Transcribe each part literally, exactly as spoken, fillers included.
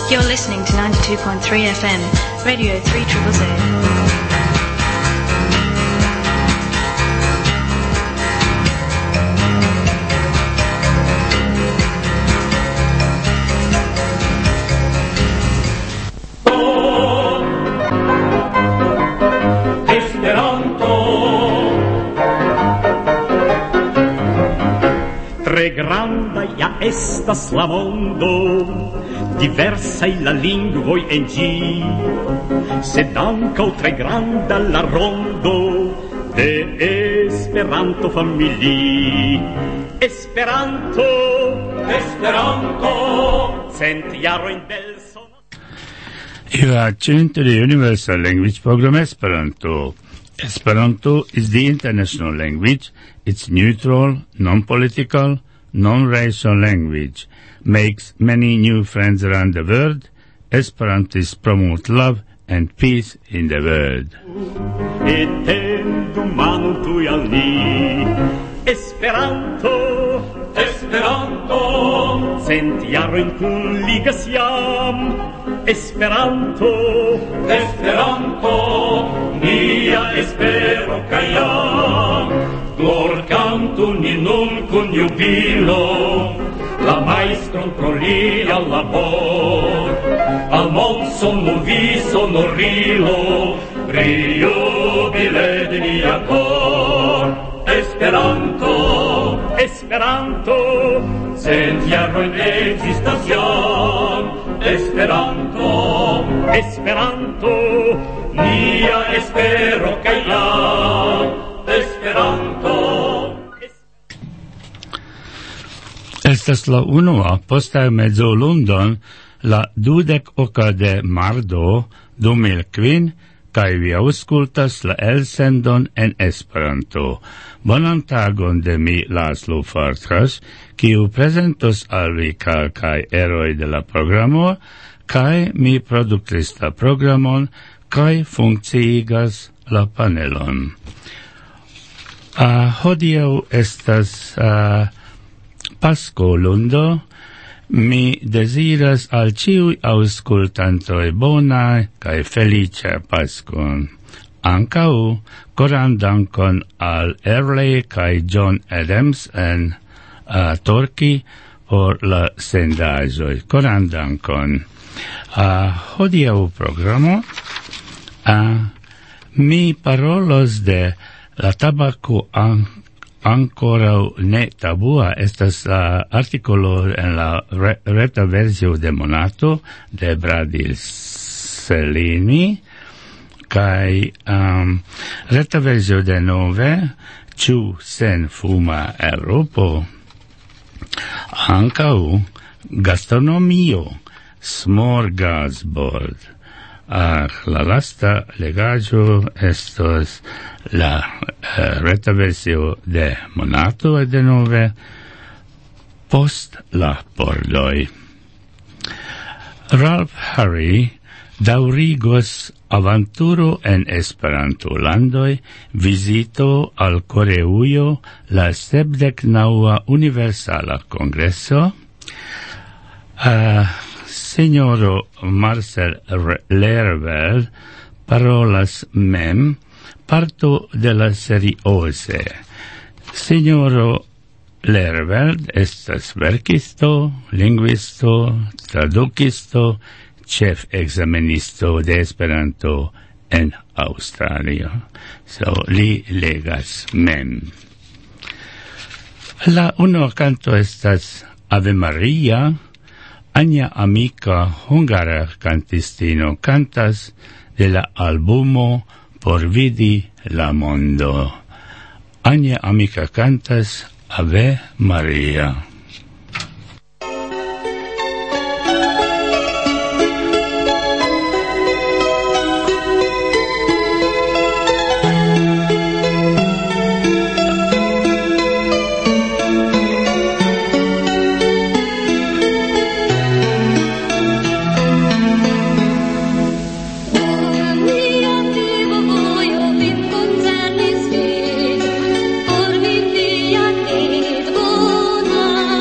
You're listening to ninety-two point three F M, Radio three Z Z. Tre granda ja estas la mondo, diversaj la lingvoj en ĝi, sed ankaŭ tre granda la rondo de Esperanto-familii. Esperanto, Esperanto, cent jarojn del sono. You are tuned to the Universal Language Program Esperanto. Esperanto is the international language. It's neutral, non-political, non-racial language. Makes many new friends around the world. Esperantists promote love and peace in the world. Etendu manum tuj al ni. Esperanto, Esperanto, cent jarojn kunligas jam. Esperanto, Esperanto, nia espero kaj jam. Glorcantu ni nun kun jubilo, la maestron pro lia labor. Al mon sonmovi sonorilo, priubile de nia cor. Esperanto, Esperanto, cent jarojn ekzistas jam. Esperanto, Esperanto, nia espero kaj jam. Esperanto. Estas la unua posta mezzolundon la dudek oka de mardo du mil kvin kaj vi aŭskultas la elsendon en Esperanto. Bonan tagon de mi, Laszlo Farkas, kiu prezentos al vi kelkaj eroj de la programo, kaj mi produktris la programon kaj funkciigas la panelon. Uh, hodiaŭ estas uh, Pasko lundo. Mi deziras al ĉiuj aŭskultantoj bonaj kaj feliĉa Paskon. Ankaŭ koran dankon al Early kaj John Adams en uh, Torki por la sendaĵoj. Koran dankon. Uh, hodiaŭ programo uh, mi parolos de la tabako an, ancora ne tabua. Estas la articolo en la re, reta versio de Monato de Bradil Selini kai um, reta versio de Nove Ĉu sen fuma Eŭropo. Ankaŭ gastronomio, smorgasbord. Ah, la lasta legaggio estos la uh, reta versio de Monato e de Nove post la pordoi. Ralph Harry daurigos avanturo en Esperanto landoi, visito al Koreujo, la sepdek naŭa Universala Kongreso. Uh, Signoro Marcel Lervel parolas mem parto de la seriose. Signoro Lervel estas verkisto, lingvisto, tradukisto, chef examenisto de Esperanto en Australio. So li legas mem. La unua canto estas Ave Maria. Anja Amica, hungara cantistino, cantas de la albumo Por vidi la mondo. Anja Amica cantas Ave Maria. Por vidi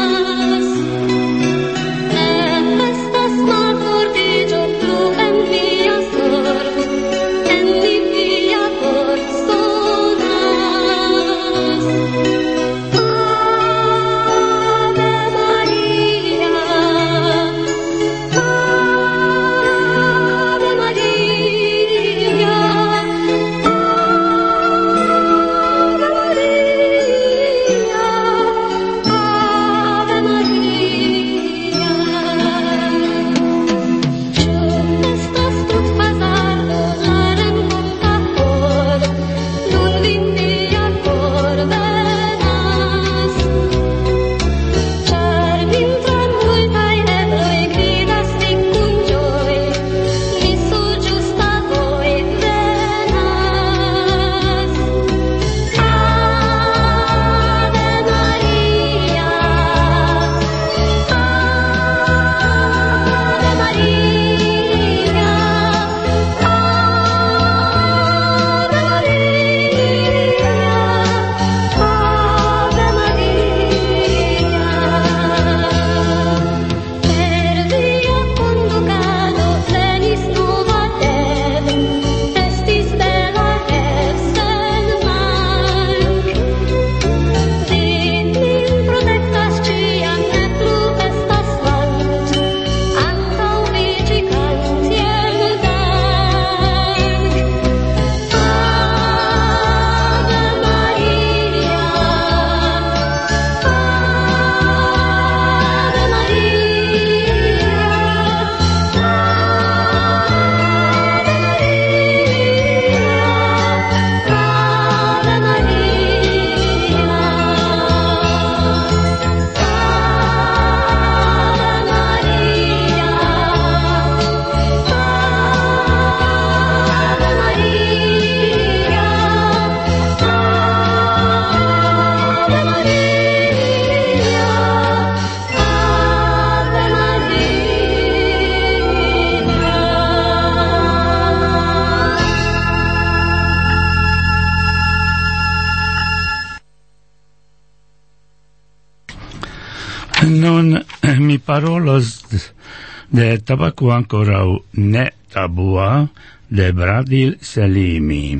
parolos de tabaco ancora ne tabua de Bradil Selimi.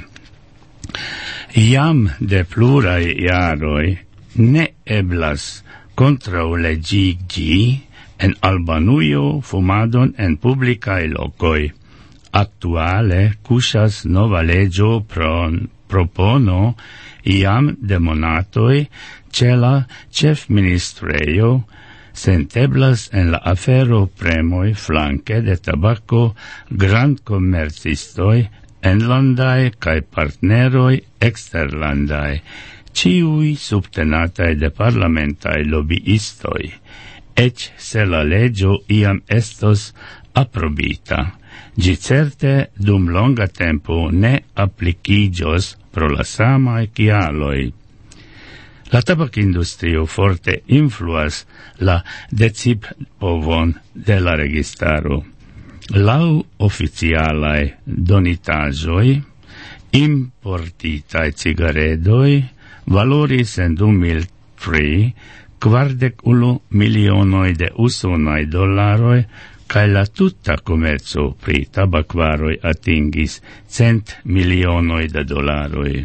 Iam de plurai iaroi ne eblas contraulegigi en Albanuio fumadon en publicae locoi. Actuale cusas nova legio pro propono iam de monatoi ce la chef ministreio senteblas en la afero premoi flanque de tabaco grand commercistoi enlandae cae partneroi exterlandae, ciui subtenatae de parlamentae lobbyistoi, ec se la legio iam estos aprobita. Gi certe dum longa tempo ne applicigios pro la samae kialoi. La tabac industrio forte influas la decip povon de la registaro. Lau oficialae donitajoi, importitae cigaredoi, valoris en du mil tri kvardek unu milionoi de usonai dolaroi, cae la tutta commercio pri tabacvaroi atingis cent milionoi de dolaroi.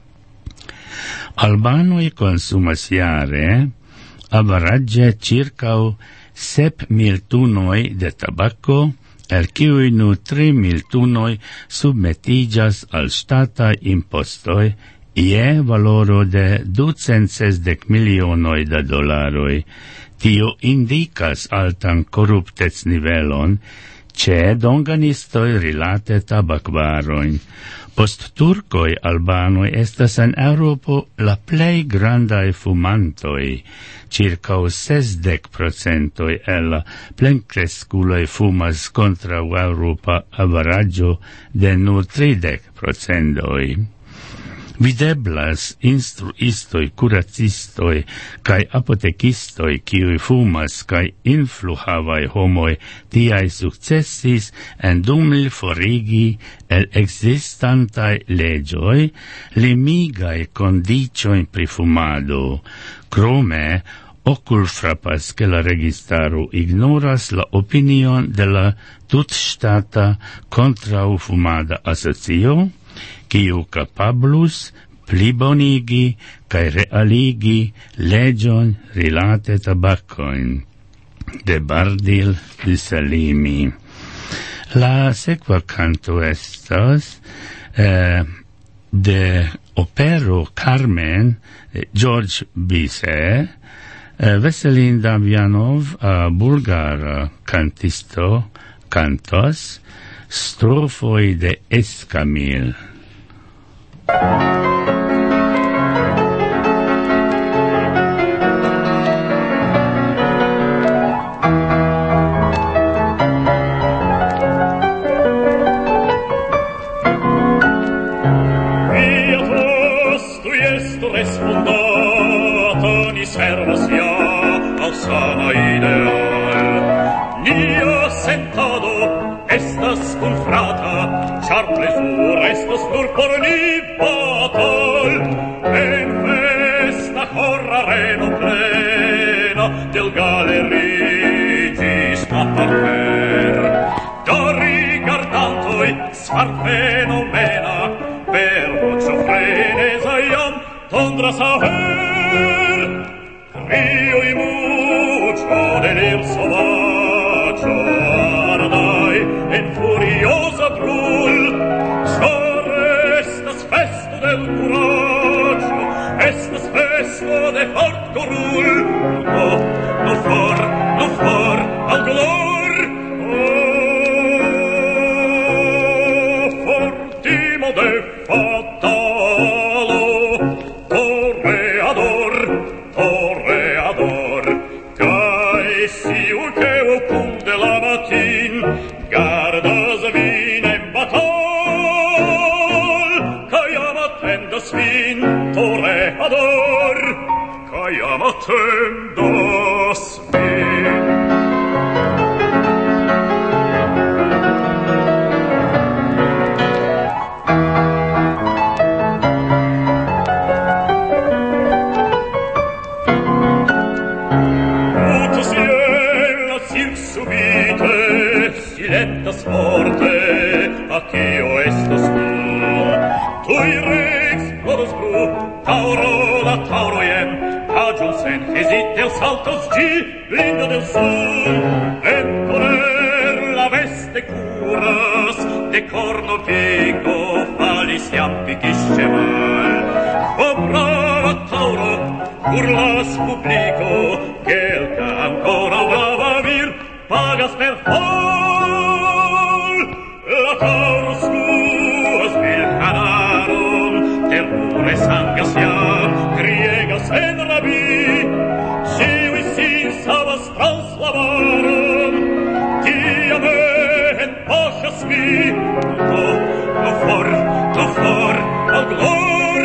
Albanoi consumas iare avaragge circau sep mil tunoi de tabaco, el kiui nu tri mil tunoi submetigas al stata impostoi, ie valoro de ducent sesdek milionoi de dolaroi. Tio indicas altan corruptez nivelon, ce donganistoi rilate tabacvaroin. Post turcoi albanoi estas en Europo la plei grandae fumantoi, circa sesdek procentoi el la plencresculoi fumas contra Europa averaggio de nur tridek procentoi. Videblas instruistoi, curacistoi, cae apotekistoi, kiui fumas, cae influhavai homoi, tiai successis en dumil forigi el existantai legioi, limigai condicioin pri fumado. Crome, ocul frapas che la registaro ignoras la opinion de la tutstata contrau fumada asocio, kiu capablus plibonigi cae realigi legion rilate tabacoin de Bardil di Salimi. La sequa canto estas eh, de opero Carmen eh, George Bizet, eh, Veselin Damjanov, uh, bulgara cantisto, cantos, strofoi de Escamil. Restos nur por ni batal en festa corrareno plena del gallerigis a parter da rigardantoi sfar fenomena per vocio frenesa iam tondra saber rio y mucho delir sovaggio ardai en furiosa brul del coraggio, estas festo de fort corul, no, no for, no for, al dolor, oh, fortimo de fatalo, torreador, torreador, cae si un che ocum de la matin, gardas vine in batal, Svin toreador, cae amatendo svin. Ut ciel sentas forte, accio estos tu. Tui rex, modus bru, tauro la tauro iem, agium sen hesite el saltos gi, lindo del sur, et poner la veste curas, de corno pico, falis iampicisce mal. O brava tauro, urlas publico, quelca ancora brava vir, pagas per fol. La tauro scuas mil canarum, terrore sangas iam, griegas en rabi, siui sin sabas translavarum, diamen pochas mi, tu, tu for, tu for, al glor,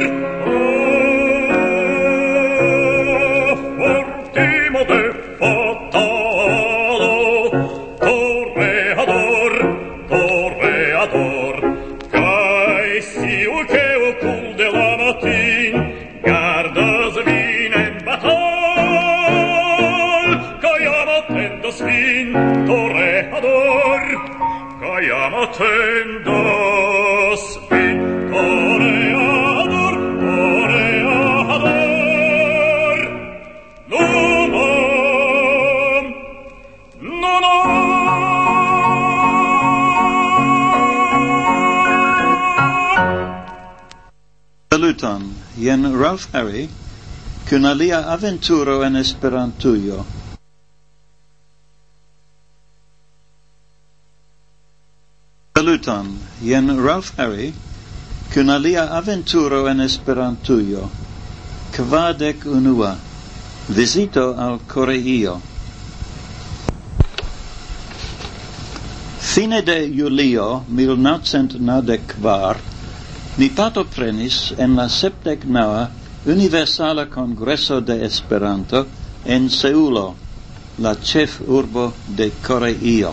oh, fortimo de fotalo, torreador, torreador, cae siu che ocul de la matin, gardas vin en batal, cae amatendos vin, torreador, cae amatendos vin, torreador, torreador, nunam, nunam. Saluton, jen Ralph Harry, cun alia aventuro en Esperantujo. Saluton, jen Ralph Harry, cun alia aventuro en Esperantujo. Kvardek unua, visito al Koreio. Fine de julio mil novcent naŭdek kvar, mi partoprenis en la sepdek naŭa Universala Kongreso de Esperanto en Seulo, la ĉefurbo de Koreio.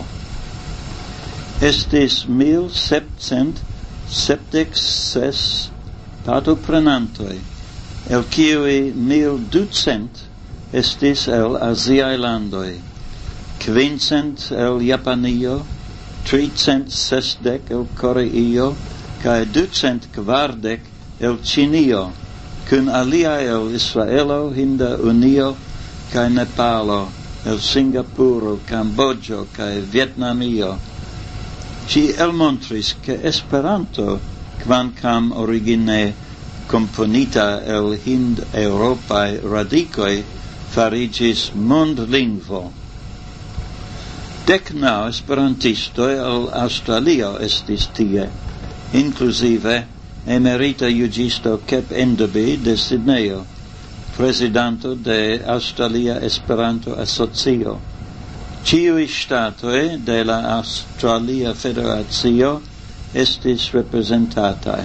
Estis mil sepcent sepdek ses partoprenantoj, el kiuj mil ducent estis el Aziaj landoj, quincent el Japanio, tricent sesdek el Koreio, cae ducent kvardek el Ĉinio, cun aliae el Israelo, Hinda Unio, cae Nepalo, el Singapuro, Kambodžo, cae Vietnamio. Ci elmontris che Esperanto, quancam origine componita el Hind-Europae radicoi, farigis mondlingvo. Dec nau esperantistoi el Australio estis tie, inclusive emerita jugisto Kep Enderby de Sydneyo, presidanto de Australia Esperanto Asocio. Ciui statoi de la Australia Federatio estis representatai.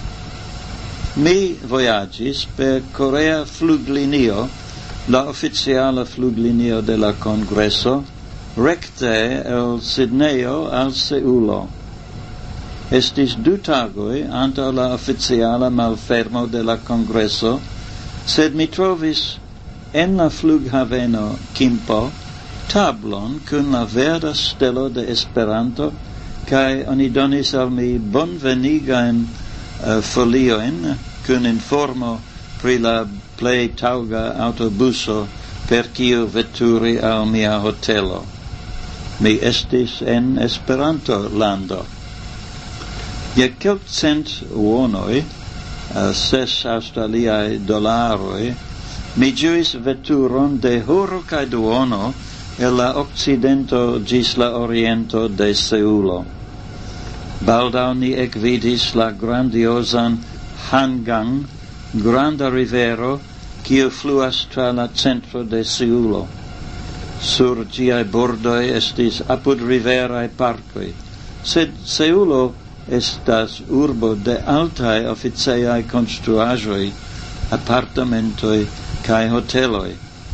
Mi voyagis per Korea fluglinio, la oficiala fluglinio de la Congreso, recte el Sydneyo al Seulo. Estis du tagoi anta la oficiala malfermo de la Congreso, sed mi trovis en la flughaveno Kimpo tablon cun la verda stelo de Esperanto, cae oni donis al mi bonvenigain uh, folioin cun informo pri la plei tauga autobuso per kiu veturi al mia hotelo. Mi estis en Esperanto lando. Je kelkcent uonoi, uh, ses australiae dolaroi, mi ĝuis veturon de horo kaj duono el la occidento gis la oriento de Seulo. Baldaŭ ni ekvidis la grandiosan Hangang, granda rivero, kiu fluas tra la centro de Seulo. Sur ĝiaj bordoj estis apudriveraj parkoj, sed Seulo estas urbo de altaj oficejaj konstruaĵoj, apartamentoj kaj hoteloj.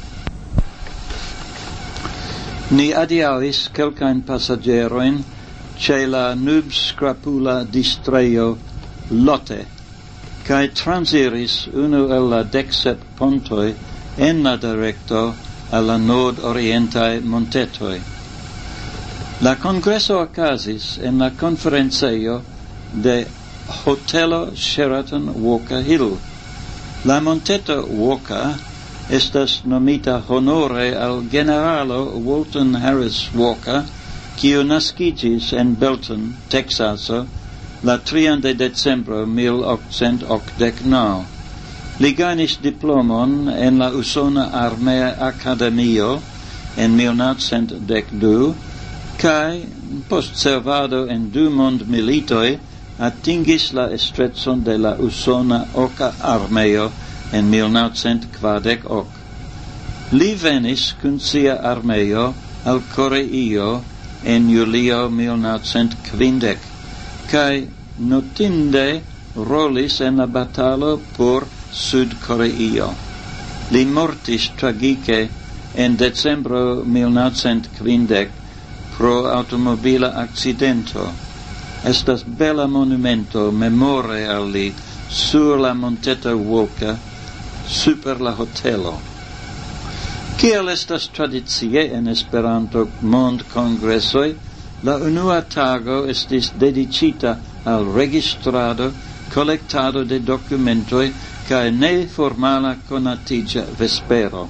Ni adiaŭis kelkajn pasaĝerojn ĉe la nubskrapula distrejo Lotte, kaj transiris unu el la deksep pontoj en la direkto al la nord-orientaj montetoj. La congresso occasis en la conferenceio de Hotelo Sheraton Walker Hill. La monteto Walker estas nomita honore al generalo Walton Harris Walker, quiu nascigis en Belton, Texaso, la trian de decembro mil octcent octdec-naŭ. Li gajnis diplomon en la Usona Armea Akademio en mil naŭcent dek du, kaj post servado en du mondmilitoj atingis la estrecon de la Usona Oka Armeo en mil naŭcent kvardek ok. Li venis kun sia armeo al Koreio en julio mil naŭcent kvindek, kaj notinde rolis en la batalo por Sud-Koreio. Li mortis tragike en decembro mil naŭcent kvindek pro automobila accidento. Estas bela monumento memore al li sur la monteta Walker super la hotelo. Kiel estas tradicie en Esperanto mond congressoi, la unua tago estis dedicita al registrado, collectado de documentoi kaj neformala konatiĝa vespero.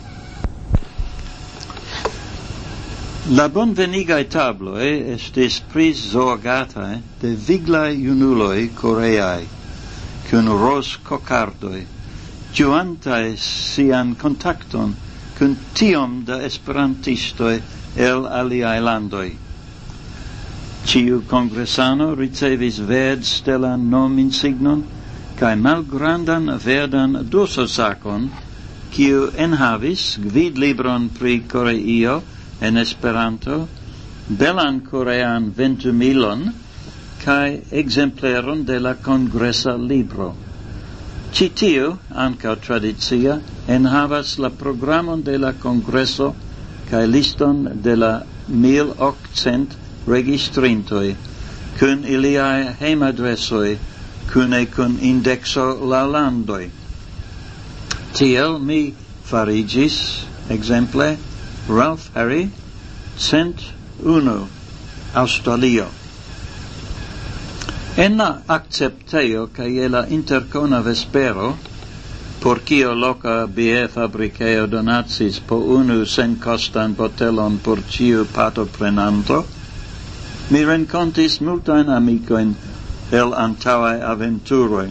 La bonvenigaj tabloj estis prizorgataj de viglaj junuloj koreaj, kun rozkokardoj, ĝuantaj sian kontakton kun tiom da esperantistoj el aliaj landoj. Ciu kongresano ricevis verdstelan nominsignon kaj malgrandan verdan dorsosakon, kiu enhavis gvidlibron pri Koreio en Esperanto, belan korean ventumilon kaj exempleron de la kongresa libro. Ci tiu, ankaŭ tradicia, enhavas la programon de la kongreso kaj liston de la mil okcent registrintoj, kun iliaj hejmadresoj, kune kun indexo la landoj. Tiel mi farigis, exemple, Ralph Harry, cent unu, Australio. En la accepteo cae la intercona vespero, por cio loca bierfabriceo donacis po unu sen costan botelon por ciu patoprenanto, mi rencontis multain amicoin el antauae aventuroi.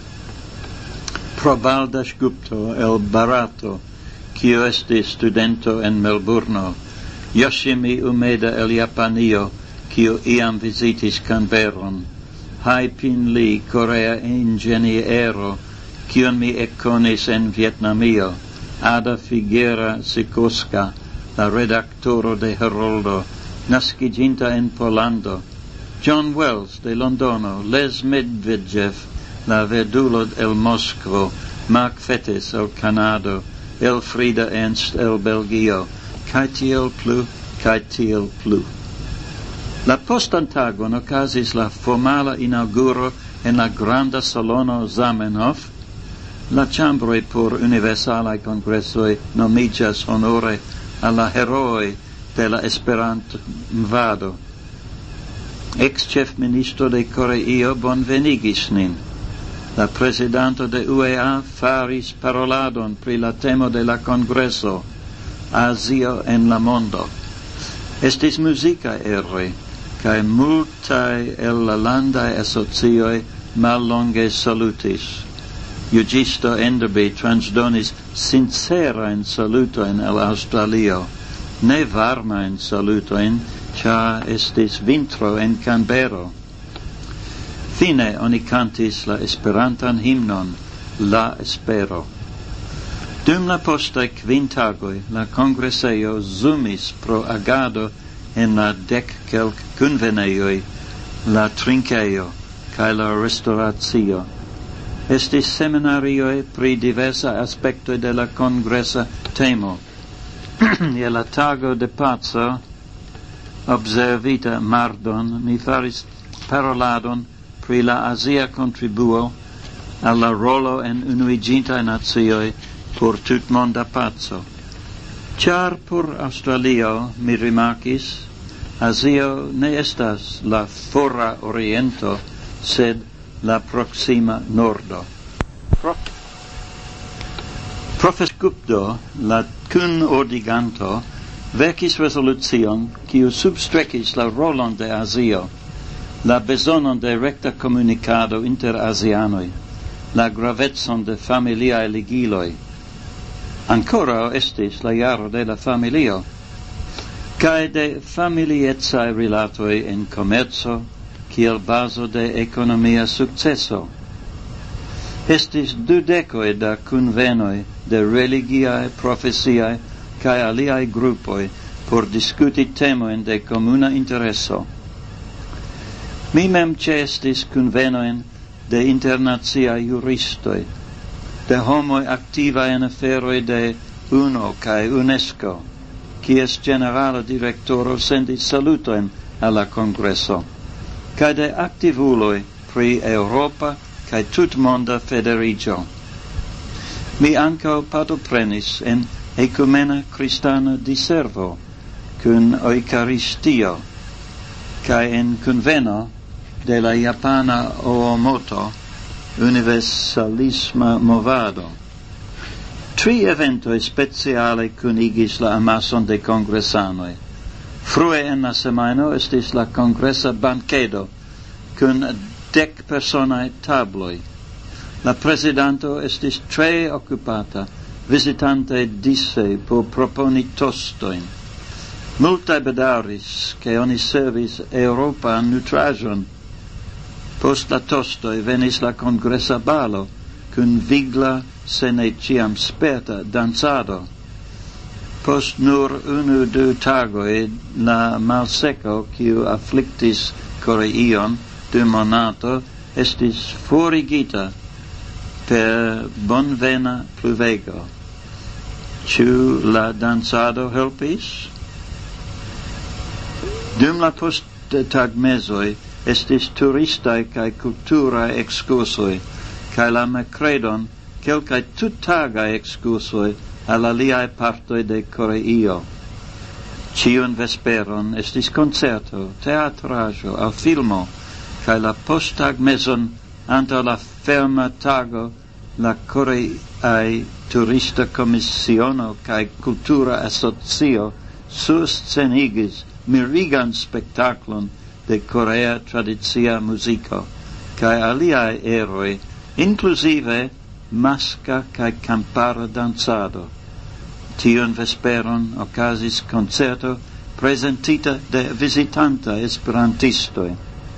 Probaldas Gupto el Barato, cio esti studento en Melburno, Yoshimi Umeda el Japanio, cio iam visitis Canberron, Hai Pin Lee, Korea ingeniero, cion mi ekkonis en Vietnamio, Ada Figuera Sikoska, la redaktoro de Heroldo, naskiĝinta en Polando, John Wells de Londono, Les Medvedev, la verdulo el Moskvo, Mark Fettes el Kanado, Elfrida Ernst el Belgio, kaj tiel plu, kaj tiel plu. La postan tagon okazis la formala inauguro en la granda salono Zamenhof. La ĉambroj por universalaj kongresoj nomiĝas honore al la herooj de la Esperanto-movado. Ex-ĉefministro de Koreio bonvenigis nin. La prezidanto de U E A faris paroladon pri la temo de la kongreso, Azio en la mondo. Estis muzikaj eroj, kaj multaj el la landaj asocioj mallonge salutis. Juĝisto Enderby transdonis sincerajn salutojn el Aŭstralio, ne varmajn salutojn, ĉar estis vintro en Canberro. Fine oni cantis la esperantan himnon, La Espero. Dum la postaj kvin tagoj la kongresejo zumis pro agado en la dek kelk kunvenejoj, la trinkejo kaj la restauracio. Estis seminarioj pri diversa aspektoj de la kongresa temo. Je la tago de paco, observita mardon, mi faris paroladon pri la azia contribuo al la rolo en unuigintaj nacioj por tutmonda paco. Char por Australio, mi rimarkis, Azio ne estas la fora oriento, sed la proxima nordo. Pro Profes Gupto, la cun ordiganto, verkis resolucion kiu substrecis la rolon de Azio, la bezonon de recta comunicado inter asianoi, la gravetson de familiae ligiloi. Ancora estis la jaro de la familio, cae de familietzae rilatoi in commerzo, kiel baso de economia successo. Estis dudecoe da convenoi de religiae, profesiae, cae aliae gruppoi por discuti temoin de comuna interesso. Mi mem cestis convenoin de internazia juristoi, de homoi activa in afferoi de UNO cae UNESCO, quies generale directoro sendis salutoin alla congresso, cae de activuloi pri Europa cae tutmonda federigio. Mi ancao partoprenis en ecumena Christana diservo, cun Eucaristio, cae en conveno de la Japana Oomoto Universalisma Movado. Tri eventoi speciale cunigis la amason de congressanoi. Frue en la semaino estis la congressa banquedo, cun dec personae tabloi. La presidanto estis tre occupata, visitante disse por proponi tostoin. Multae bedaris che oni servis Europa nutrajon. Post la tostoi venis la congressa balo, cun vigla, se ne ciam sperta, danzado. Post nur unu du tagoi, la malseco, kiu afflictis Koreion dum monato, estis forigita per bonvena pluvego. Ciu la danzado helpis? Dum la post tagmesoi, estis turistae cae culturae excursoi, cae la mercredon quelcae tuttagae excursoi al aliae partoi de Koreio. Ciun vesperon estis concerto, teatrajo, al filmo, cae la posttag meson anta la ferma tago la Koreae turista commissiono cae cultura associo suscenigis mirigan spectaculum de Korea traditia musico, cae aliae eroi, inclusive masca cae campara danzado. Tion vesperon occasis concerto presentita de visitanta esperantistoi.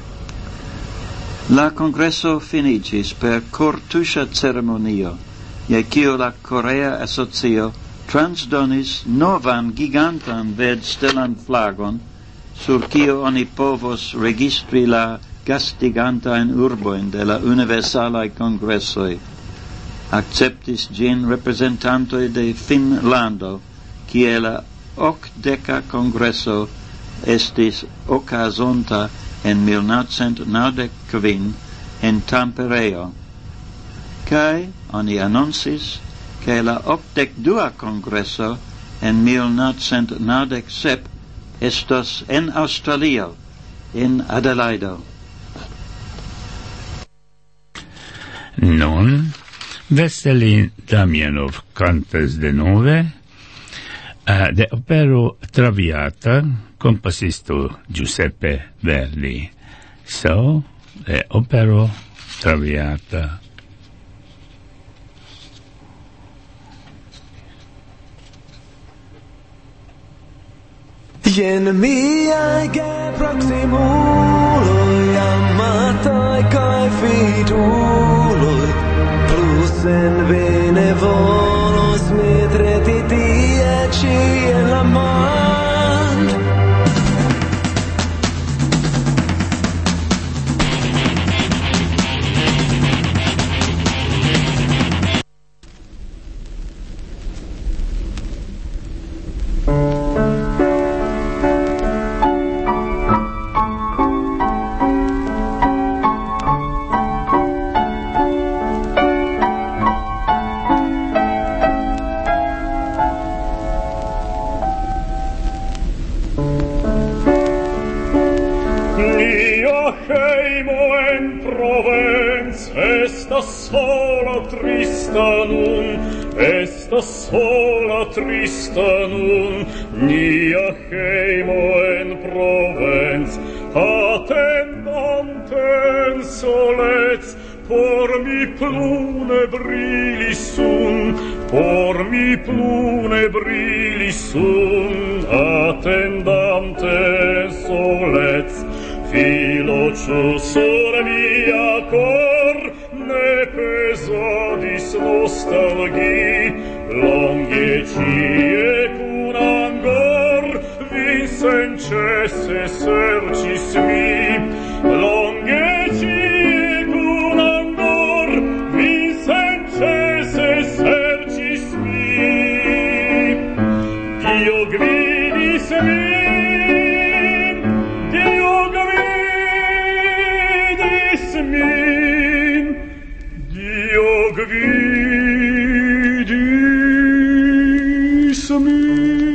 La congresso finigis per cortuscia ceremonio, je cio la Korea Associo transdonis novan gigantan ved stelan flagon, sur cio oni povos registri la gastigantain urboin de la universalae congressoi. Acceptis gin representantoi de Finlando, cie la ocdeca congresso estis ocasonta en mil novecent naudec kvin en Tampereo. Cae oni annoncis che la ocdec dua congresso en mil novecent naudec sep estos en Australio, in Adelaido. Non, Veselin Damianov cantas de nove, uh, de opero Traviata, composisto Giuseppe Verdi. So, de opero Traviata. Jen miai ge proximuloi, amatai kai fiduloi, plus en bene volos medreti dieci en la mand. heimo en Provence estas sola trista nun, estas sola trista nun, nia heimo en Provence, attendante en solez, por mi plune brili sun, por mi plune brili sun, attendante en solez, filo ciò sur mia cor, ne pesadis nostalgi, longe cie cun angor, vin sen cesse sercis mi, longe cie cun angor, vin sen cesse sercis mi. Dio gvidis min, Dio gvidis min, Dio gvidis min.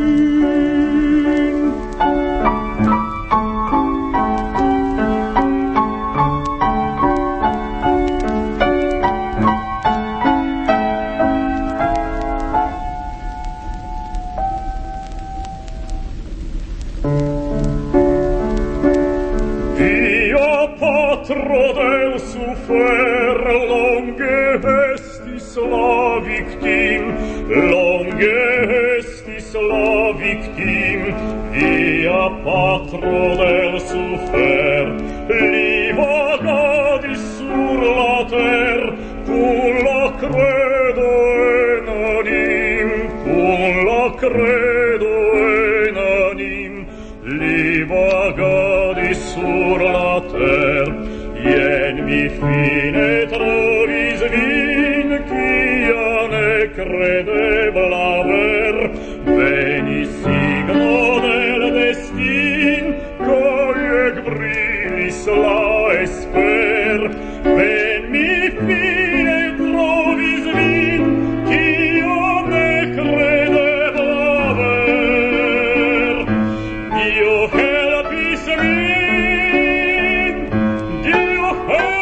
Patro del sufer, longe estis la victim, longe estis la victim, via patro del sufer, li vagadis sur la ter, cun la credo en anim, cun la credo en anim, li vagadis sur la ter, ien mi fine trovis vin, quia ne credebla ver, veni signo del destin, coiec brilis la esper, ven mi fine trovis vin, quia ne credebla ver. Dio helpis min, Dio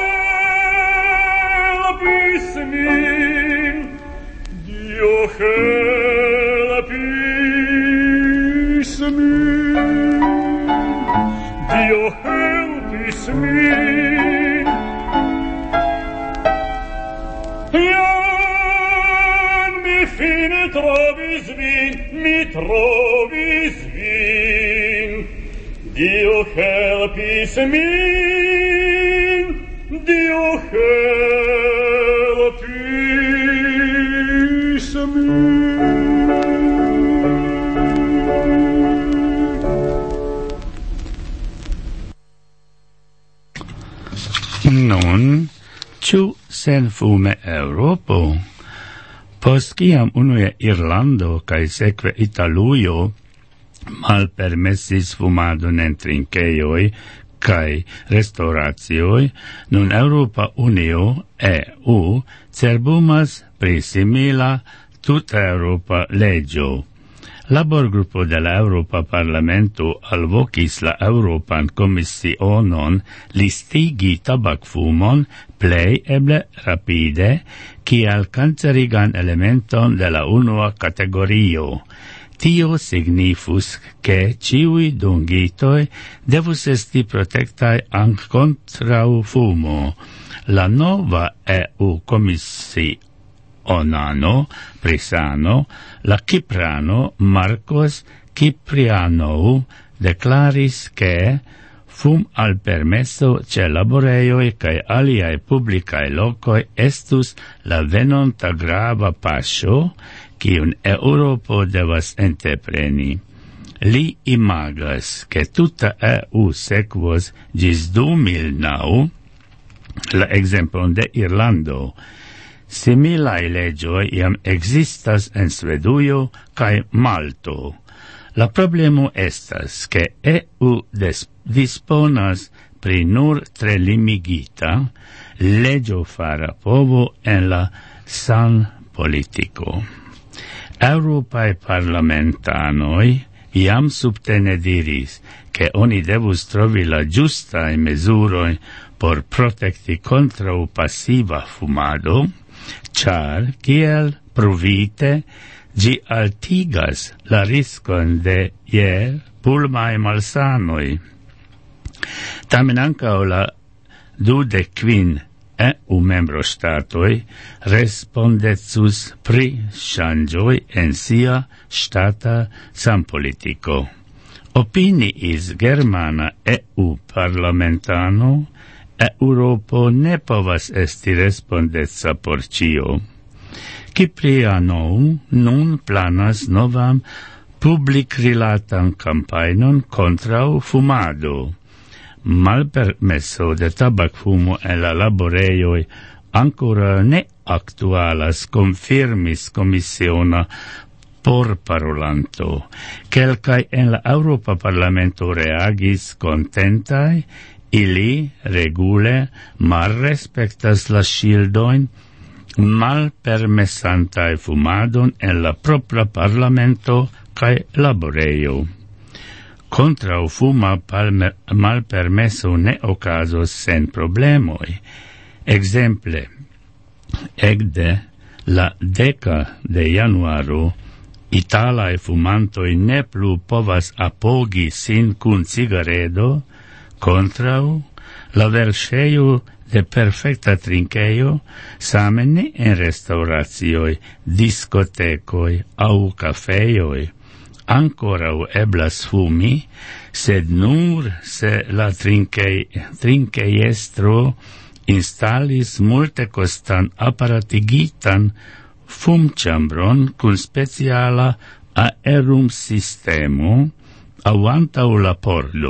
helpis min, Dio helpis min, Dio helpis min. Iam mi fine trovis vin, mi trovis vin, Dio helpis min, Dio helpis min. Nun, ciu senfume Europo? Post ciam unue Irlando cae seque Italuio malpermessis fumadon en trinceioi cae restauratioi, nun Europa Unio, E U, cerbumas pri simila tuta Europa legio. Laborgruppo de la Europa Parlamento alvocis la Europan Commissionon listigi tabacfumon plei eble rapide kiel cancerigan elementon de la unua categorio. Tio signifus che ciui dungitoi devus esti protectai anc contrau fumo. La nova E U Commissi Onano, Prisano, la Ciprano Marcos Ciprianou declaris che fum al permesso ce laboreioi cae aliae publicae locoi estus la venonta grava pascio cium Europo devas entrepreni. Li imagas che tutta E U sequos gis du mil nau, la exemplon de Irlando. Similae legioi iam existas en Sveduio cae Malto. La problemo estas che E U disponas pri nur tre limigita legio fara povo en la san politico. Europae parlamentanoi iam subtene diris che oni devus trovi la giusta mesuroi por protekti kontraŭ passiva fumado, char, kiel pruvite, gi altigas la riskon de je pulmaj malsanoj. Tamen ankaŭ la dudek kvin E U membroŝtatoj respondecus pri ŝanĝoj en sia ŝtata sanpolitiko. Opiniis germana E U parlamentano, Eŭropo ne povas esti respondeca por ĉio. Ciprianou nun planas novam publikrilatan kampanjon kontraŭ fumado. Malpermesso de tabakfumo en la laborejoj ancora ne aktualas, confirmis komisiona por parolanto. Kelkaj en la Eŭropa Parlamento reagis kontentaj, ili regule malrespektas la ŝildojn malpermesantaj fumadon en la propra parlamento kaj laborejo. Contrau fuma palme, malpermesso ne okazos sen problemoi. Exemple, ekde la deka de januaro, italaj fumantoj ne plu povas apogi sin kun cigaredo, contrau la verŝejo de perfekta trinkejo, same ne en restauracioj, diskotekoj aŭ kafejoj. Ancorau eblas fumi, sed nur se la trinkejestro instalis multe kostan aparatigitan fumĉambron kun speciala aerum sistemo aŭ antaŭ la pordo.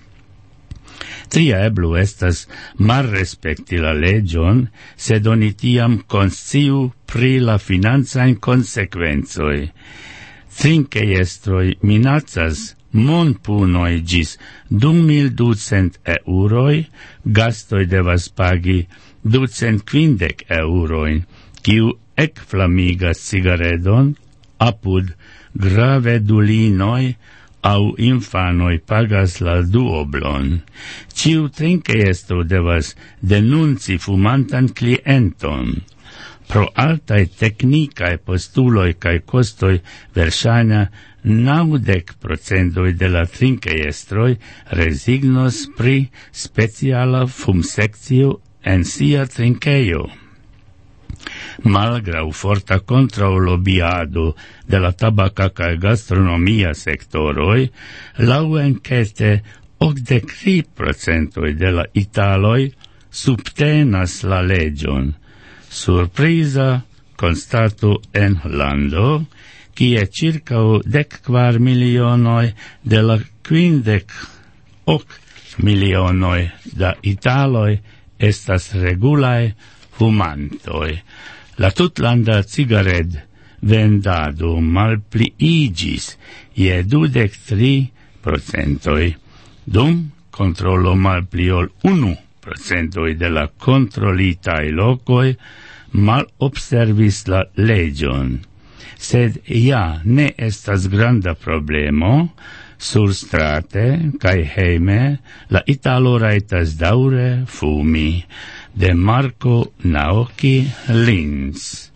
Tria eblo estas malrespekti la leĝon, sed oni tiam konsciu pri la financajn konsekvencoj. Trinkejiestroj minacas monpunoj ĝis du mil ducent eŭroj, gastoj devas pagi ducent kvindek eŭrojn, kiu ekflamigas cigaredon, apud gravedulinoj aŭ infanoj pagas la duoblon. Ĉiu trinkejestro devas denunci fumantan klienton. Pro altaj teknikaj postuloj kaj kostoj verŝajne naŭdek procentoj de la trinkejestroj rezignos pri speciala fumsekcio en sia trinkejo. Malgraŭ forta kontraŭlobiado de la tabaka kaj gastronomia sektoroj, laŭ enkete okdek tri procentoj de la italoj subtenas la leĝon. Surpriza constato en lando, kie circau dec kvar milionoi de la quindec ok milionoi da italoi estas regulae fumantoi. La tutlanda cigared vendado malpliigis je dudec tri procentoi, dum controllo malpliol unu procentoi de la controlitae locoi mal observis la legion. Sed ja ne estas granda problemo, sur strate kai heime la italo raitas daure fumi. De Marco Naoki Linz.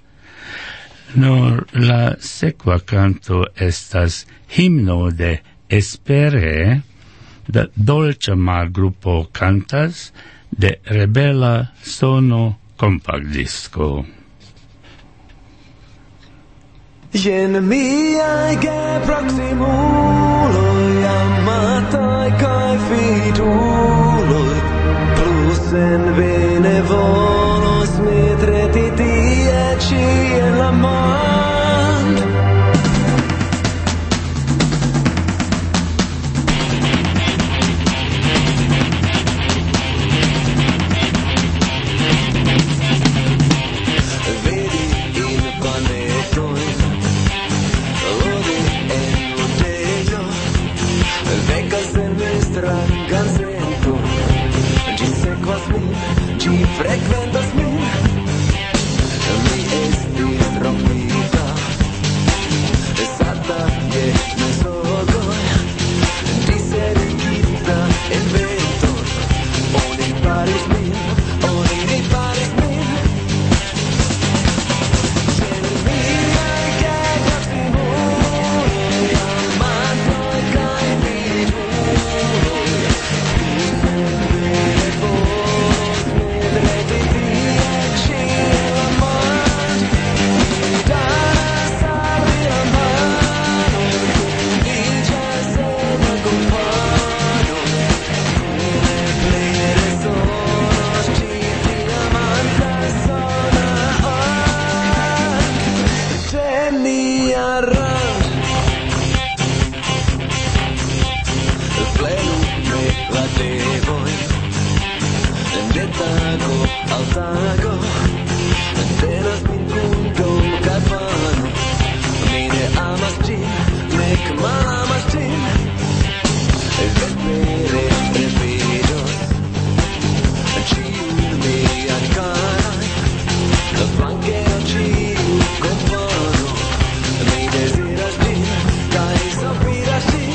Nur la sequa canto estas himno de Espere, da dolce mar gruppo cantas, de rebela sono compact disco. Jen miai ge proximuloi, amatai kai fiduloi, plus en bene volos metreti tie ci en la mand. Frequentas min, mi estis rompita, sata je mensogo. tago al tago venas min kundom kaj pano mi ne amas ĝin nek malamas ĝin vespere revidos ĉiujn miajn karajn flanke al ĉiu kompano mi deziras ĝin kaj sopiras ĝin.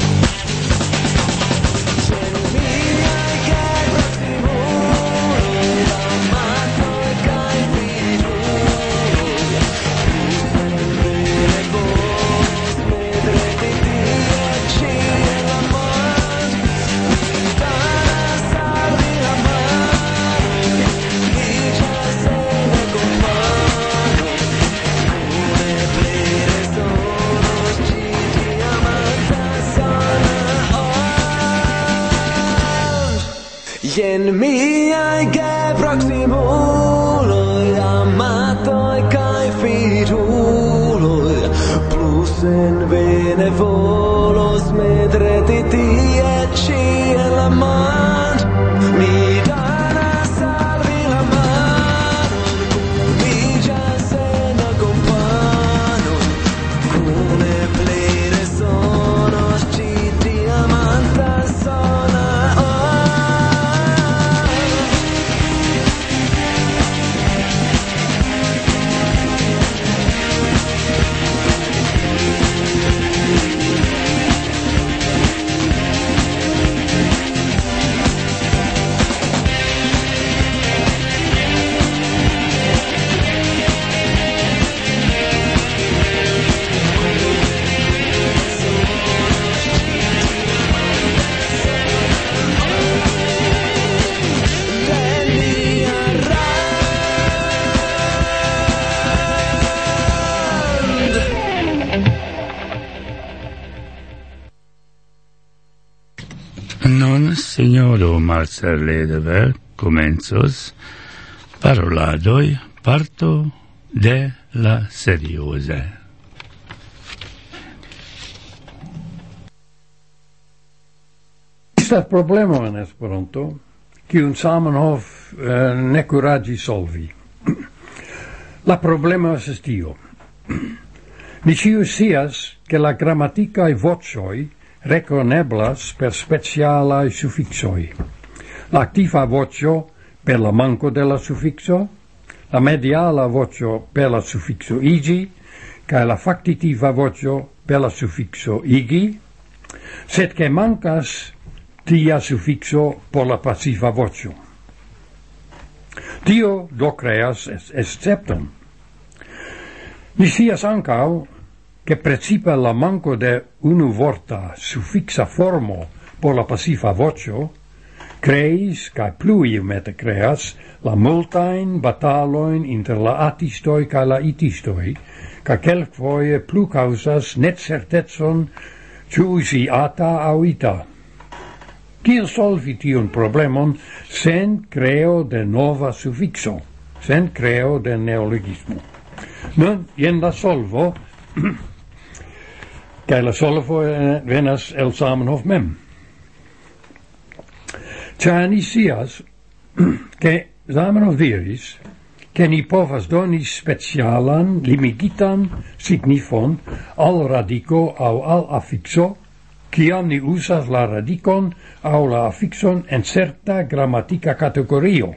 Jen miaj geproksimuloj, amatoj kaj fiduloj, plus en vi ne volos medreti tie ĉi en la mond. Mi donas al vi la manon, kuniĝas en la kompanon, kune plene sonos ĉi diamanta sona. Nun, signoro Marcel Lederberg, comenzos paroladoi parto de la seriose. Estas problema en Esperanto, kiun Zamenhof uh, ne kuraĝis solvi. La problema estas tio. Ni ĉiuj scias, ke la gramatikaj voĉoj rekoneblas per specialaj sufiksoj. La aktiva voĉo per la manko de la sufikso, la mediala voĉo per la sufikso igi, kaj la faktitiva voĉo per la sufikso igi, sed ke mankas tia sufikso por la pasiva voĉo. Tio do kreas escepton. Ni scias ankaŭ che precipe la manco de unuvorta suffixa formo por la passiva vocio, creis, ca pluiumete creas, la multain bataloin inter la atistoi ca la itistoi, ca quelquefoie plu causas net certetson ciu usi ata au ita. Kiel solvi tion problemon sen creo de nova suffixo, sen creo de neologismo? Nun, jen la solvo, Kaj la solvo venas el Zamenhof mem. Ĉar ni scias, ke Zamenhof diris, ke ni povas doni specialan, limigitan signifon al radiko aŭ al afikso, kiam ni uzas la radikon aŭ la afikson en certa gramatika kategorio.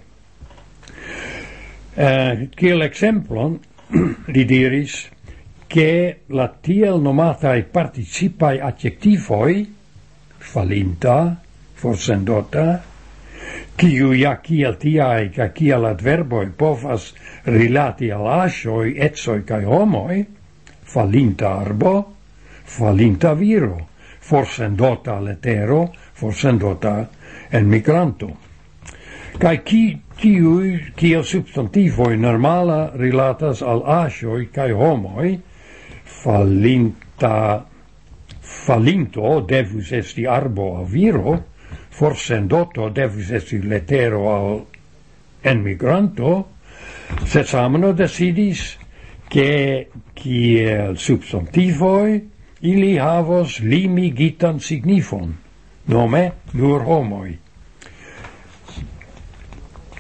Uh, kiel ekzemplon, li diris, che la tiel nomatai participai adjectivoi, falinta, forsendota, kiu ja kiel tiai ca kiel adverboi povas rilati al ascioi, etsoi cae homoi, falinta arbo, falinta viro, forsendota letero, forsendota enmigranto. Cae ki, kiu kiel substantivoi normala rilatas al ascioi cae homoi, falinta falinto devus esti arbo al viro, forsendoto devus esti letero al enmigranto, sed Zamenhof decidis che kiel substantivoi ili havos limigitan signifon, nome nur homoi.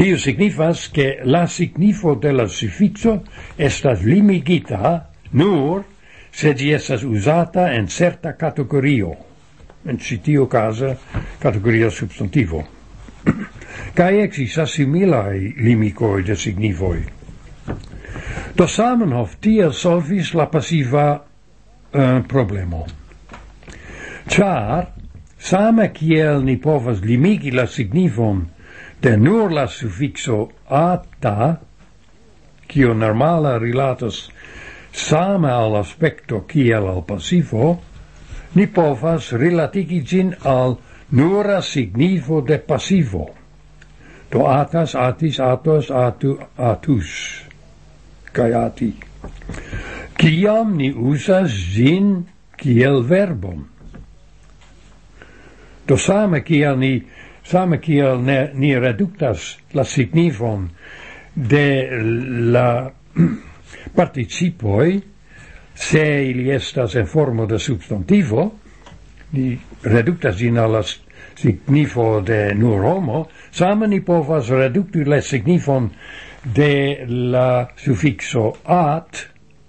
Tio signifas che la signifo de la suffixo estas limigita nur se gi estas usata en certa categorio. En citio casa categoria substantivo. Kai existas similai limicoi de signifoi. Do Zamenhof tiel solvis la passiva uh, problemo. Char, same kiel ni povas limigi la signifon de nur la suffixo ata, kio normala rilatas same al aspecto kiel al passivo, ni povas rilatigi gin al nura signifo de passivo. Do atas, atis, atos, atu, atus, kai ati. Kiam ni usas gin kiel verbum. Do same kiel ni Same kiel ne, ni reductas la signifon de la participoi, se ili estas en formo de substantivo, ni reductas in alla signifo de nur homo, same ni povas reducti la signifon de la suffixo at,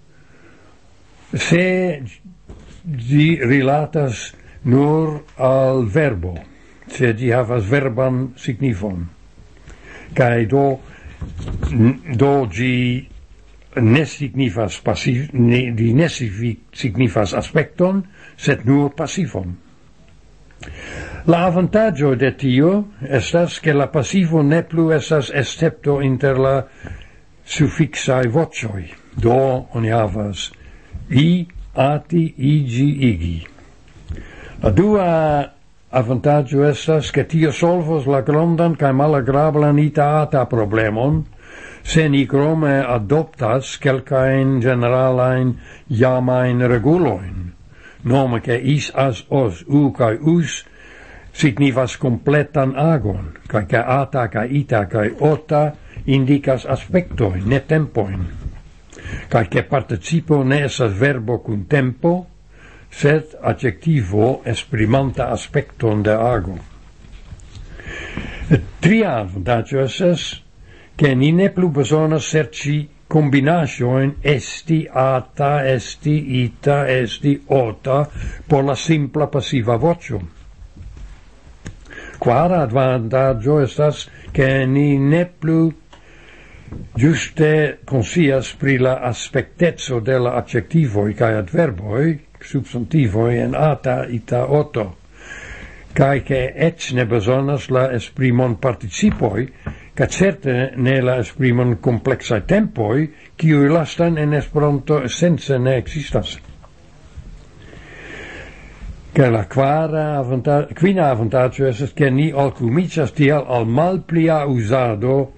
se gi rilatas nur al verbo. Se gi havas verban signifon. Kai do, do gi ne signifas passiv, ne, di ne signifas aspecton, sed nur passivon. La avantaggio de tio estas che la passivo ne plu estas excepto inter la suffixae vocioi. Do oni havas i, ati, igi, igi. La dua avantaggio estas che tio solvos la grandan kai malagrablan ita ata problemon, se ni krome adoptas kelkain generalain jamain reguloin. Nome che is, as, os, u kai us signifas completan agon, kai ke ata, kai ita, kai ota indicas aspectoi, ne tempoin. Kai ke participo ne esas verbo cum tempo, sed adjectivo esprimanta aspecton de ago. Tria avantaggio es che ni ne plu besonas serci combinationin esti, ata, esti, ita, esti, ota, por la simpla passiva vocio. Quara avantaggio estas che ni ne plu giuste consias pri la aspectezzo de la adjectivoi cae adverboi, substantivoi en ata, ita, oto, cae che ec ne besonas la esprimon participoi, ca certe ne la esprimon complexae tempoi, quiui lastan en Esperanto sense ne existas. Che la quara avantaggio, quina avantaggio es che ni alcumicias tial al malplia usado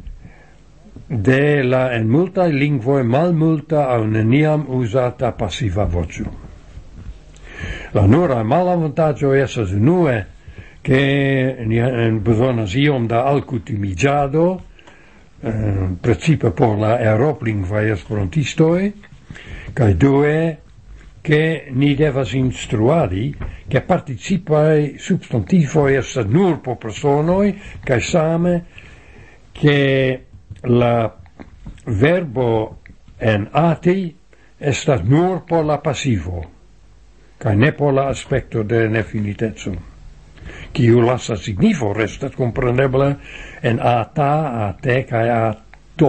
de la en multae lingvoi malmulta au neniam usata passiva vocio. La nura malavantaggio esas nue che ni besonas iom da alcutimigiado, eh, principe por la eroplingvae esperantistoi, cae due che ni devas instruadi che participae substantivoi esas nur po personoi, cae same che la verbo en ati estas nur por la passivo, cae ne por la aspecto de nefinitezzo. Quiu lasa signifo restat compreneble en ata, ate, cae ato.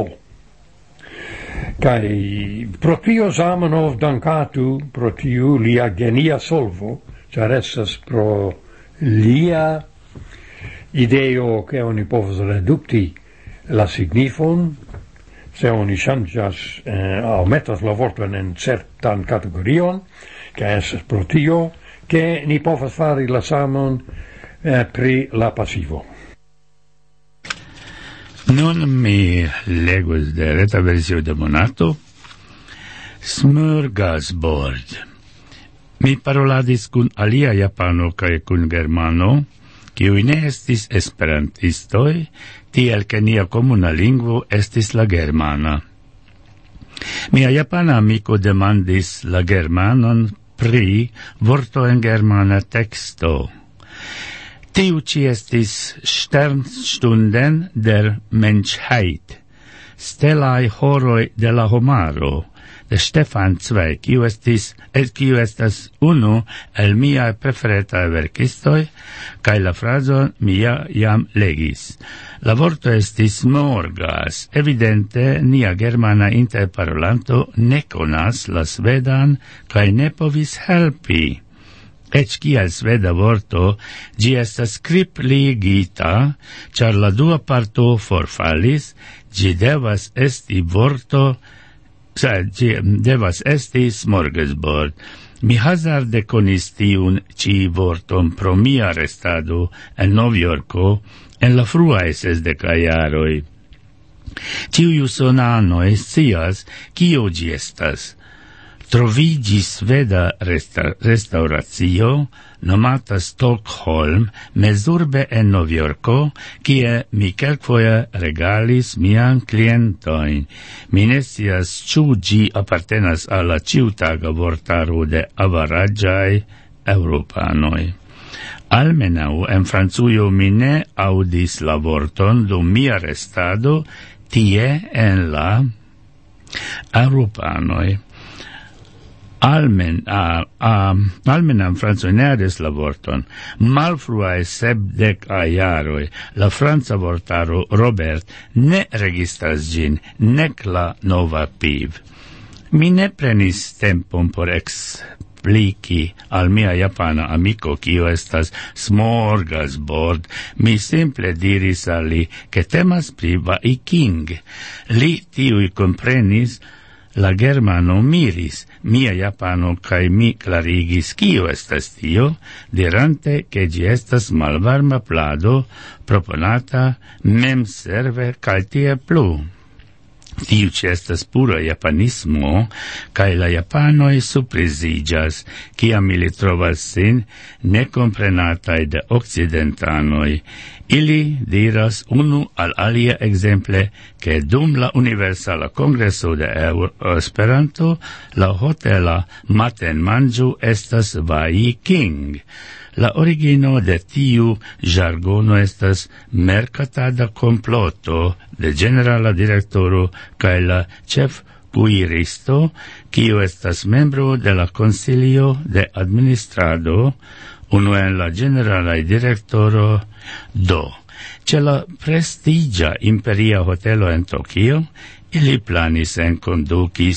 Cae pro tio Zamenhof dankatu, pro tiu lia genia solvo, char estas pro lia ideo che oni povas reducti la signifon, se oni changas, eh, au metas la vorton en certan categorion, che es pro tio, che ni povas fari la samon eh, pri la passivo. Nun mi legos de reta versio de monato, smörgåsbord. Mi paroladis kun alia japano kaj kun germano, kiuj ne estis esperantistoj, tiel ke nia komuna lingvo estis la germana. Mia japana amiko demandis la germanon pri vorto en germana teksto. Tiu ci estis Sternstunden der Menschheit, stelai horoi de la homaro, de Stefan Zweig, kiu estis, et kiu estas unu el miae preferetae verkistoi, kai la frazon mia jam legis. La vorto estis morgas, evidente nia germana interparolanto ne conas la svedan, kai ne povis helpi. Ec kiel sveda vorto, gi estas skripligita, char la dua parto forfalis, gi devas esti vorto, gi devas esti smorgasbord. Mi hazarde conis tiun ci vorton pro mia restado en Novjorko en la fruae sesdecaj jaroj. Tiuj usonanoj scias kio ĝi estas. Troviĝis sveda resta, restauracio nomata Stockholm mezurbe en Novjorko, kie mi kelkfoje regalis mian klientojn. Mi ne scias ĉu ĝi apartenas al la ĉiutaga vortaro de avaraĝaj eŭropanoj. Almenaŭ en Francujo mi ne aŭdis la vorton dum mia restado tie en la eŭropanoj. Almen, uh, uh, almenam Franco ne aŭdis la vorton. Malfruae sepdekaj jaroj la franca vortaro Robert ne registras ĝin, nek la nova P I V. Mi ne prenis tempon por expliki al mia japana amiko kio estas smorgasbord. Mi simple diris al li ke temas pri Viking. Li tiuj komprenis. La germano miris, mia japano kai mi clarigis kio estas tio, dirante ke ĝi estas malvarma plado proponata memserve kaj tie plu. Tiu ĉi estas pura japanismo, kaj la japanoj surpriziĝas, kiam ili trovas sin nekomprenataj de okcidentanoj. Ili diras unu al alia exemple che dum la Universala Congreso de Esperanto la hotela matenmanĝo estas Viking. La origino de tiu jargono estas merkatada komploto de generala direktoro kaj la ĉef kuiristo, kiu estas membro de la Konsilio de Administrado, unu en la generalaj direktoro. Do, ĉe la prestiĝa Imperia Hotelo en Tokio, ili planis enkonduki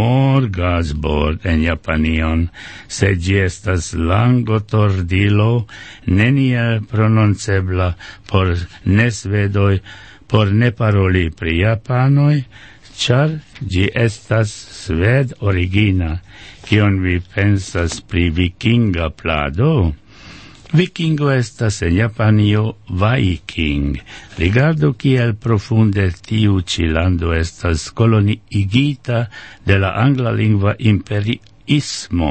smorgasbord en Japanion, sed ĝi estas langotordilo neniel prononcebla por nesvedoj, por ne paroli pri japanoj, ĉar ĝi estas sved origina. Kion vi pensas pri vikinga plado? Vikingo estas en Japanio Viking. Rigardu kiel profunde tiu ĉi lando estas koloniigita de la anglalingva imperiismo.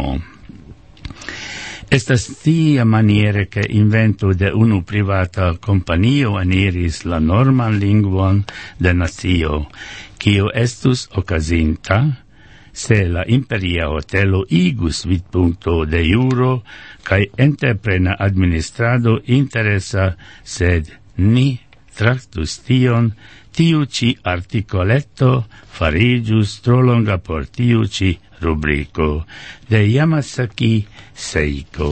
Estas tia maniere che invento de unu privata kompanio eniris la norman lingvon de nacio, kio estus okazinta se la Imperia Hotelo igus vidpunkto de juro kaj entreprena administrado interesa, sed ni traktus tion, tiu ĉi artikoleto fariĝus tro longa por tiu ĉi rubriko de Yamasaki Seiko.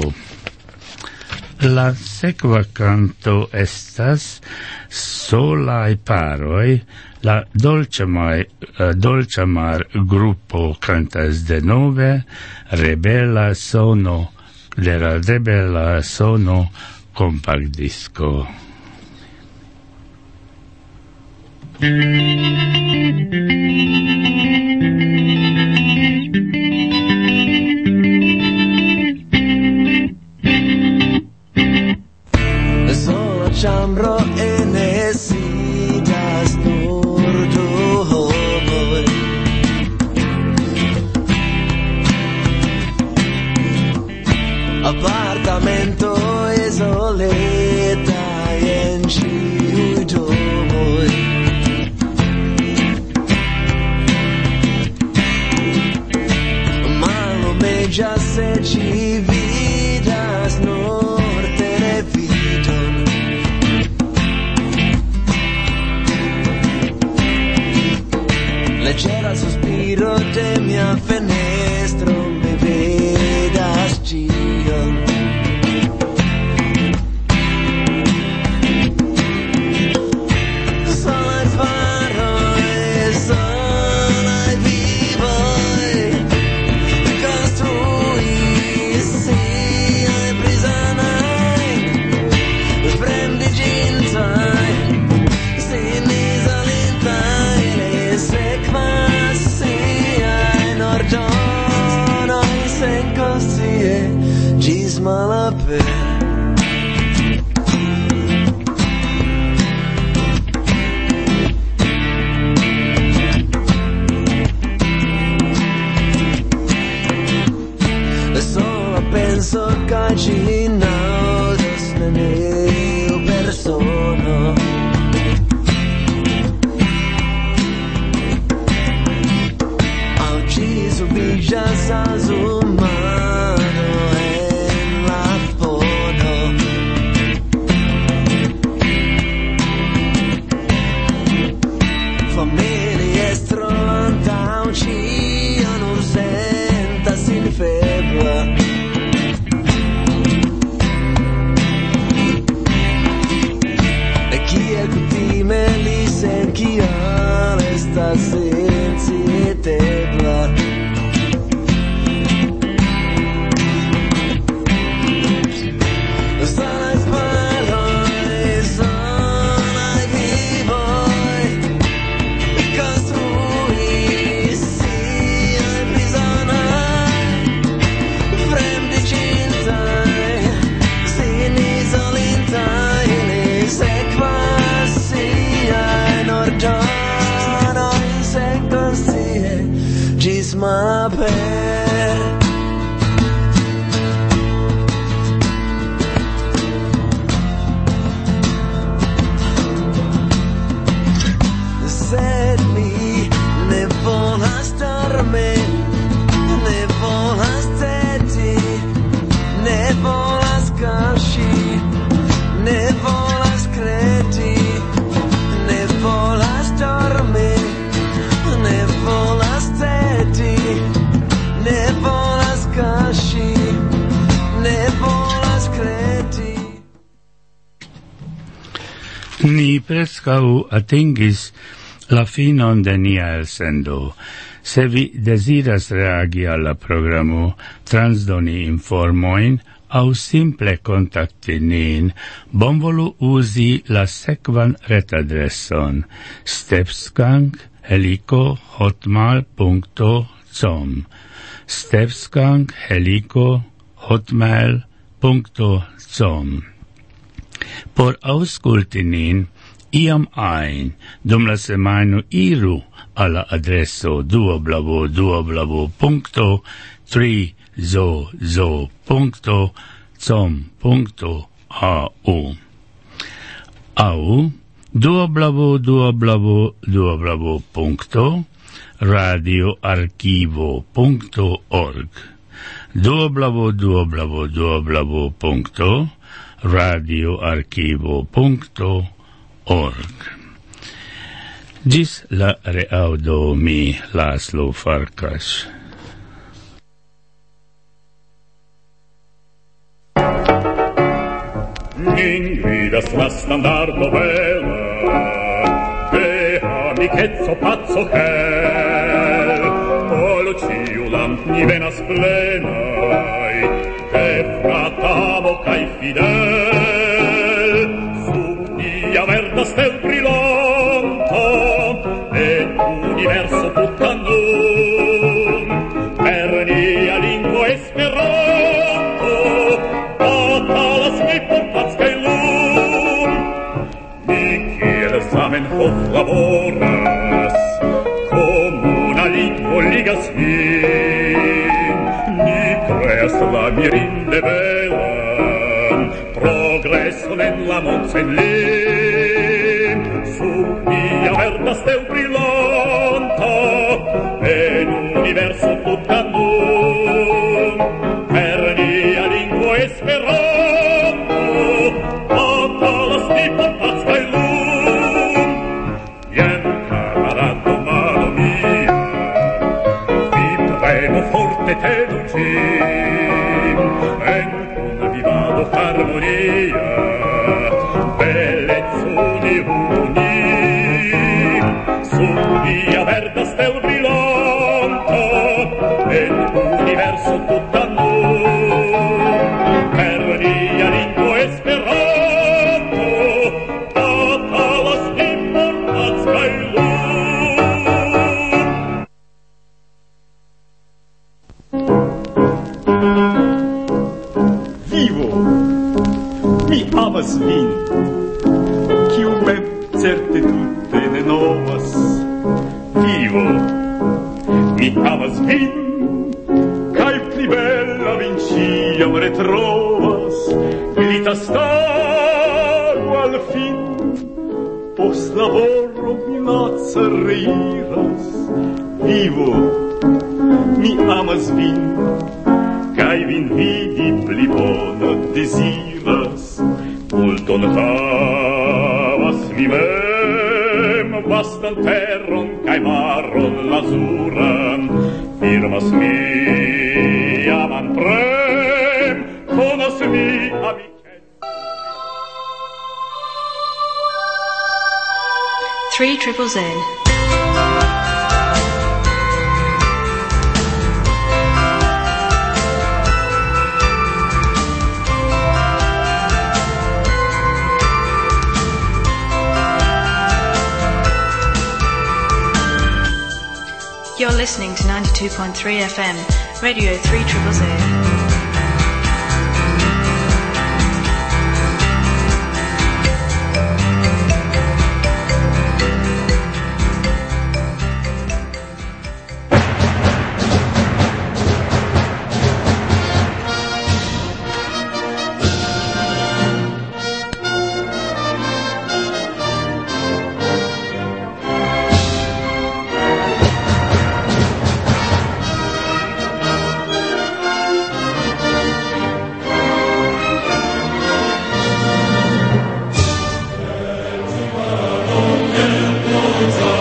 La sekva canto estas solaj paroj. La Dolĉamar uh, Dolĉamar grupo cantas de nove Rebela sono de la Rebela sono compact disco. Sono ĉambro ene sidas nur du homoj. Apartamento izoleta en ĉiuj domoj. Mallumeĝas, sed ĝi vidas nur televidon. leggera sospiro de mia fenestro me vedas cion. Solai faroi, solai vivoi, construi siai prisanai, prendi ginzai, sin isolintai, sequas siai norgiano, sen cosie, gis malaper. Penso che ci naudos neneu persono oggi subijas as umano en la fono famiglia estro lontano ci non senta sin febra. Kutime li sen kial estas sensitebla. Solai faroi, solai vivoi, construi siai prisonai, fremdi cintai, sin isolintai, sequas siai norgiano, sen cosie, gis malaper. Sed mi ne volas dormi, ne volas ceti, ne volas caŝi, ne volas credi, ne volas dormi, ne volas ceti, ne volas caŝi, ne volas credi. Ni prescau atingis la finon de nia elsendo. Se vi desiras reagi alla programo, transdoni informoin, au simple contacti nin, bonvolu uzi la sekvan retadreson stepskang heliko hotmail punto com stepskang heliko hotmail punto com. Por ausculti nin, iam ein, dum la semajno iru alla adreso duoblavo duoblavo punto tri zo zo punto com punto au au duoblavo duoblavo duoblavo punto radioarchivo punto org duoblavo duoblavo duoblavo punto radioarchivo punto org. Gis la reaudo mi Laszlo Farkas. Nin gridas la standardo bella, che amichetzo pazzo hel, polo ciulam ni venas plenai, che fratamo cae fidel, su via verda stel brillanto, et universo puttandum, per nia lingua esperanto, batalas mi portats cae lum, ni kiel Zamenhof laboras, comuna lingua ligas min, ni creas la mirinde belan, progresso en la monsen lim, su via verda stel brillanta, en universo puttandum, per nia lingua esperanto, batalas mi portats cae lum, jen camarado mano mia, via verda stel brillante ed universo tutto a noi per nia lingua esperanto data la importanza kai Vivo, mi amas vin, kiu mem certe tutte ne novas. Vivo, mi amas vin, kai pli bella vin ciam retrovas, glita staro al fin, Post laboro minazza reiras. Vivo, mi amas vin, kai vin vidi pli bona desiras, multon havas mi mem, vastan terron kai maron lazuran, firmas mi aman prem, conas mi amicet. Three triple Z. You're listening to ninety-two point three F M, Radio three triple Z. Thank you.